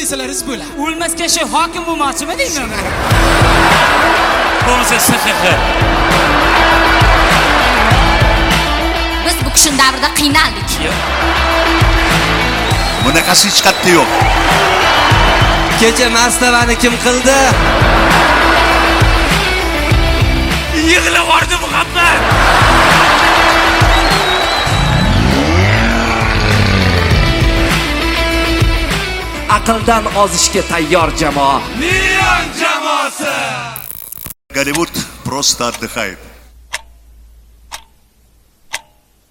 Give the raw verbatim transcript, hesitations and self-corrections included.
desalaringiz bo'ladi. O'lmasga shu hokim bo'lmoqchimi deyman. Bo'lmasa S X X. Biz bu kishin davrida qiynaldik. Bunaqasi hech qayerda yo'q. Kecha mastavani kim qildi? Yig'lab yubordi muhabbat. Aqldan ozishga tayyor jamoa. Million jamoasi. Gollivud просто отдыхает.